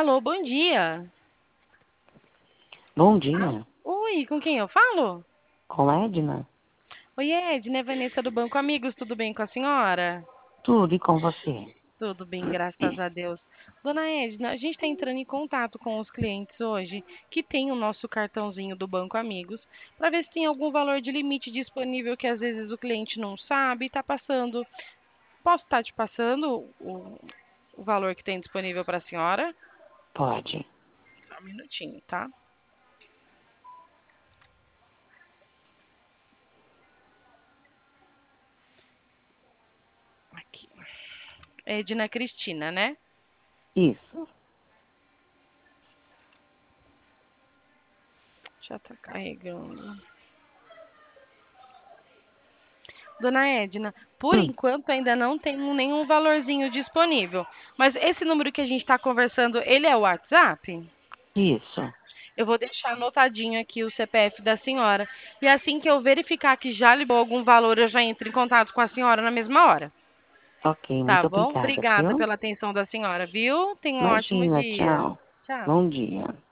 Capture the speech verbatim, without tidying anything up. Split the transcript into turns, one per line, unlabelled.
Alô, bom dia.
Bom
Ah,
dia,
oi, com quem eu falo?
com Edna?
Oi, Edna, é Vanessa do Banco Amigos, tudo bem com a senhora?
Tudo e com você?
Tudo bem, graças a Deus. Dona Edna, a gente está entrando em contato com os clientes hoje que tem o nosso cartãozinho do Banco Amigos para ver se tem algum valor de limite disponível que às vezes o cliente não sabe e está passando. Posso estar te passando o, o valor que tem disponível para a senhora?
Pode.
Só um minutinho, tá? Aqui. Edna Cristina, né?
Isso.
Já está carregando. Dona Edna, por
Hum,
enquanto ainda não tem nenhum valorzinho disponível. Mas esse número que a gente está conversando, ele é o WhatsApp?
isso.
Eu vou deixar anotadinho aqui o C P F da senhora. E assim que eu verificar que já libou algum valor, eu já entro em contato com a senhora na mesma hora.
Ok,
Tá
muito
bom?
obrigada,
Obrigada
viu?
pela atenção da senhora, viu? Tenha um ótimo
Imagina,
dia.
tchau.
Tchau.
Bom dia.